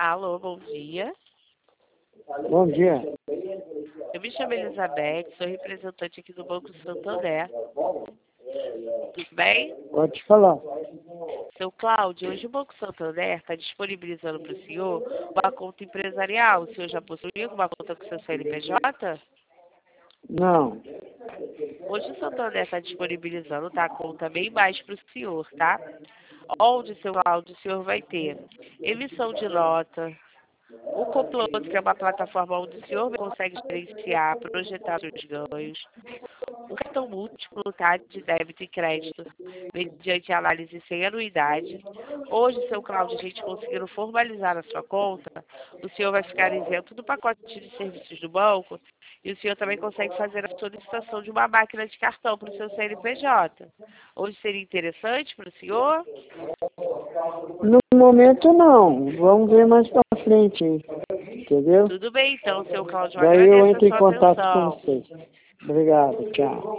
Alô, bom dia. Bom dia. Eu me chamo Elizabeth, sou representante aqui do Banco Santander. Tudo bem? Pode falar. Seu Cláudio, hoje o Banco Santander está disponibilizando para o senhor uma conta empresarial. O senhor já possui uma conta com seu CNPJ? Não. Hoje o Santander está disponibilizando, tá, a conta bem mais para o senhor, tá? Onde, seu Cláudio, o senhor vai ter emissão de nota, o Complot, que é uma plataforma onde o senhor consegue gerenciar, projetar seus ganhos, um cartão múltiplo, tá, de débito e crédito, mediante análise sem anuidade. Hoje, seu Cláudio, a gente conseguindo formalizar a sua conta, o senhor vai ficar isento do pacote de serviços do banco e o senhor também consegue fazer a solicitação de uma máquina de cartão para o seu CNPJ. Hoje seria interessante para o senhor? No momento, não. Vamos ver mais pra frente, entendeu? Tudo bem, então, seu Cláudio, eu Daí eu agradeço a entro em sua contato com atenção. vocês. Obrigado, tchau.